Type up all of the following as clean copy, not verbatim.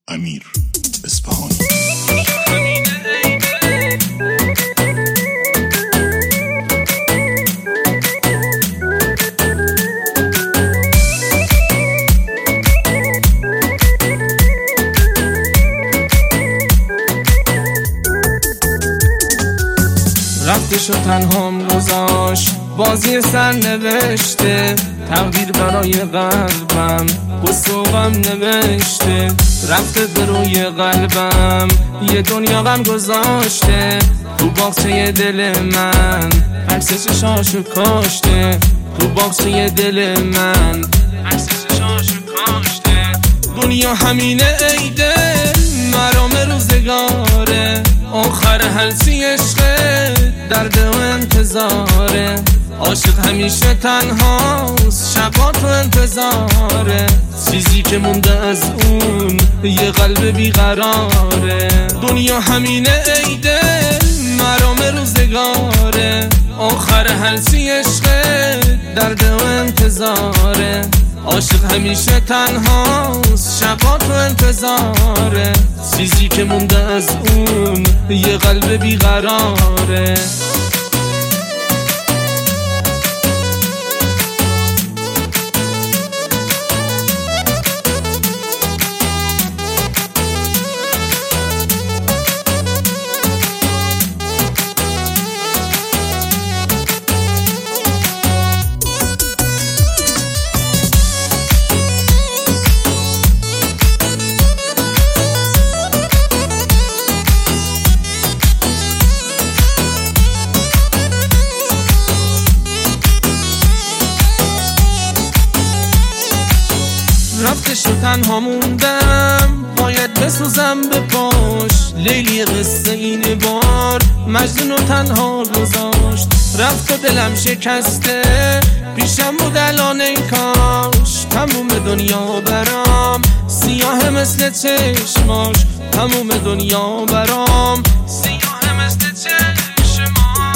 امیر اصفهانی. رفتش و تنهام گذاشت، بازی سر نوشته، تقدیر برای قلبم قصه و غم نوشته. رفته به روی قلبم یه دنیا غم گذاشته، تو باغچه دل من عکس چشاشو کاشته، تو باغچه دل من عکس چشاشو کاشته. دنیا همینه ای دل، مرام روزگاره، آخر هرچی عشقه، درد و انتظاره. عاشق همیشه تنهاست، شبا تو انتظاره، چیزی که مونده از اون یه قلب بیقراره. دنیا همینه ای دل، مرام روزگاره، آخر هرچی عشقه، درد و انتظاره. عاشق همیشه تنهاست، شبا تو انتظاره، چیزی که مونده از اون یه قلب بیقراره. رفتش و تنها موندم، باید بسوزم به پاش. لیلی قصه این بار مجنون و تنها گذاشت. رفت و دلم شکسته، پیشم بود الان ای کاش. تموم دنیا برام سیاه مثل چشماش، تموم دنیا برام سیاه مثل چشماش.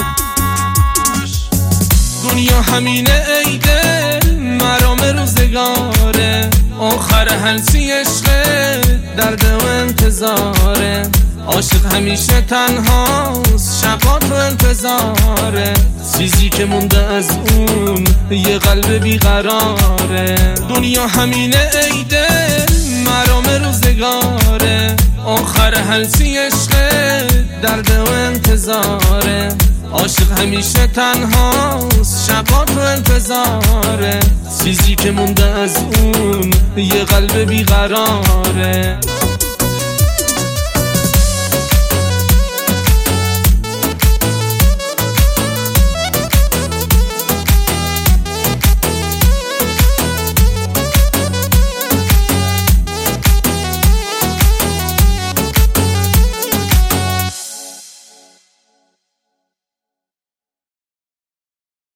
دنیا همینه ای دل، مرام روزگاره، آخر هرچی عشقه، درد و انتظاره. عاشق همیشه تنهاست، شبا تو انتظاره، چیزی که مونده از اون یه قلب بیقراره. دنیا همینه ای دل، مرام روزگاره، آخر هرچی عشقه، درد و انتظاره. عاشق همیشه تنهاست، شبا تو انتظاره، چیزی که مونده از اون یه قلب بیقراره.